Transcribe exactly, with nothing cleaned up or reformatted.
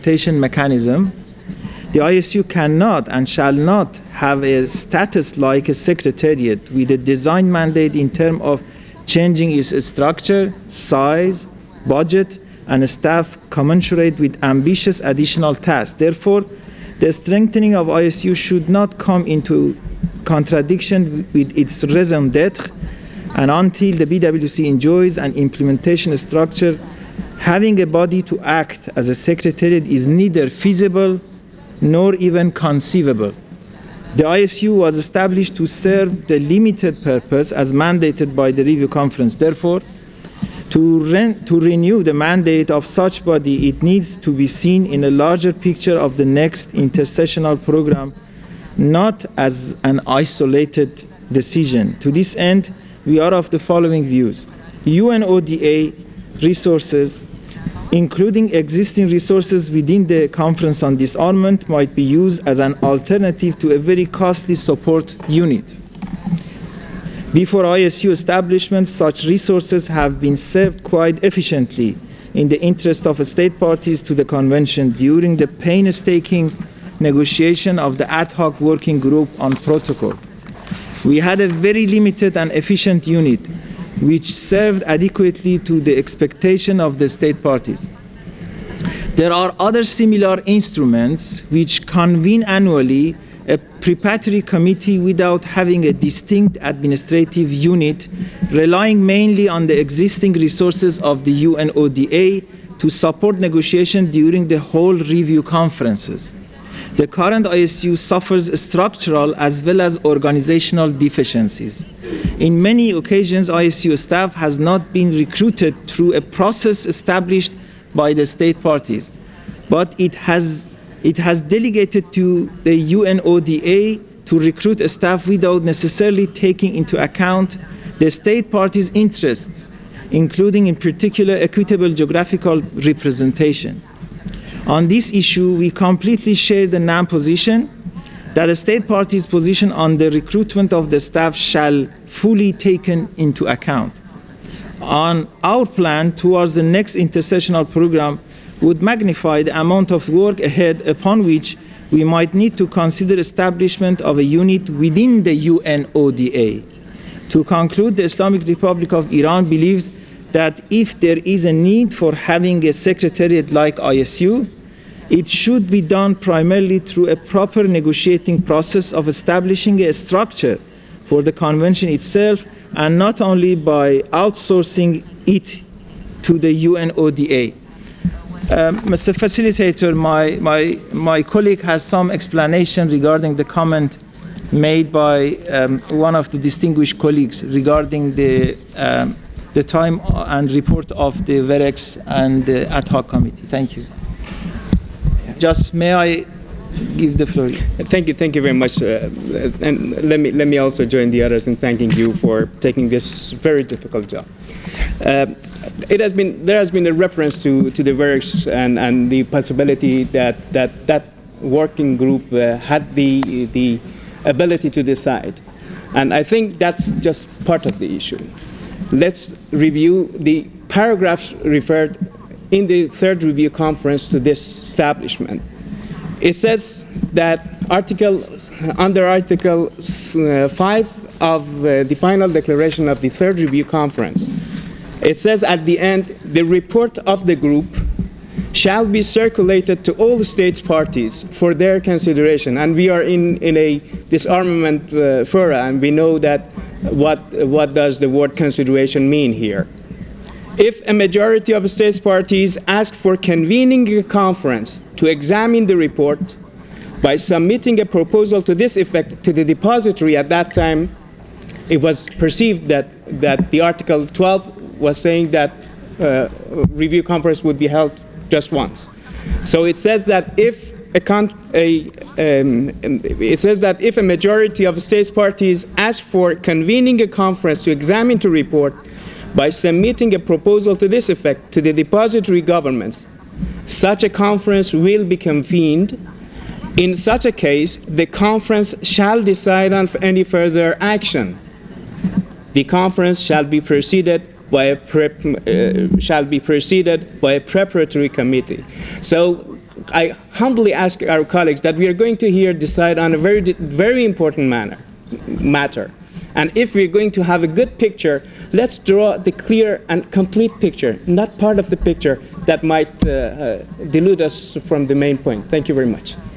implementation mechanism. The I S U cannot and shall not have a status like a secretariat with a design mandate in terms of changing its structure, size, budget, and staff commensurate with ambitious additional tasks. Therefore, the strengthening of I S U should not come into contradiction with its raison d'etre, and until the B W C enjoys an implementation structure, having a body to act as a secretariat is neither feasible nor even conceivable. The I S U was established to serve the limited purpose as mandated by the review conference. Therefore, to, re to renew the mandate of such body, it needs to be seen in a larger picture of the next intersessional program, not as an isolated decision. To this end, we are of the following views. U N O D A resources, including existing resources within the Conference on Disarmament, might be used as an alternative to a very costly support unit. Before I S U establishment, such resources have been served quite efficiently in the interest of state parties to the Convention during the painstaking negotiation of the ad hoc working group on protocol. We had a very limited and efficient unit which served adequately to the expectation of the state parties. There are other similar instruments which convene annually a preparatory committee without having a distinct administrative unit, relying mainly on the existing resources of the U N O D A to support negotiation during the whole review conferences. The current I S U suffers structural as well as organizational deficiencies. In many occasions, I S U staff has not been recruited through a process established by the state parties, but it has, it has delegated to the U N O D A to recruit staff without necessarily taking into account the state parties' interests, including in particular equitable geographical representation. On this issue, we completely share the NAM position that the state party's position on the recruitment of the staff shall fully taken into account. On our plan towards the next intersessional program would magnify the amount of work ahead, upon which we might need to consider establishment of a unit within the U N O D A. To conclude, the Islamic Republic of Iran believes that if there is a need for having a secretariat like I S U, it should be done primarily through a proper negotiating process of establishing a structure for the convention itself, and not only by outsourcing it to the U N O D A. Um, Mister Facilitator, my, my, my colleague has some explanation regarding the comment made by um, one of the distinguished colleagues regarding the, um, the time and report of the V E R E X and the ad hoc committee. Thank you. Just may I give the floor? Thank you, thank you very much, uh, and let me let me also join the others in thanking you for taking this very difficult job. Uh, it has been there has been a reference to to the V E R E X and and the possibility that that that working group uh, had the the ability to decide, and I think that's just part of the issue. Let's review the paragraphs referred in the third review conference to this establishment. It says that article, under Article uh, five of uh, the final declaration of the third review conference, it says at the end, the report of the group shall be circulated to all the states parties for their consideration. And we are in, in a disarmament uh, fora, and we know that what, what does the word consideration mean here. If a majority of states parties ask for convening a conference to examine the report by submitting a proposal to this effect to the depository, at that time it was perceived that, that the Article twelve was saying that uh, review conference would be held just once. So it says that if a, con a um, it says that if a majority of states parties ask for convening a conference to examine the report by submitting a proposal to this effect to the depository governments, such a conference will be convened. In such a case, the conference shall decide on any further action. The conference shall be preceded by a prep, uh, shall be preceded by a preparatory committee. So I humbly ask our colleagues that we are going to here decide on a very, very important manner, matter. And if we're going to have a good picture, let's draw the clear and complete picture, not part of the picture that might uh, uh, delude us from the main point. Thank you very much.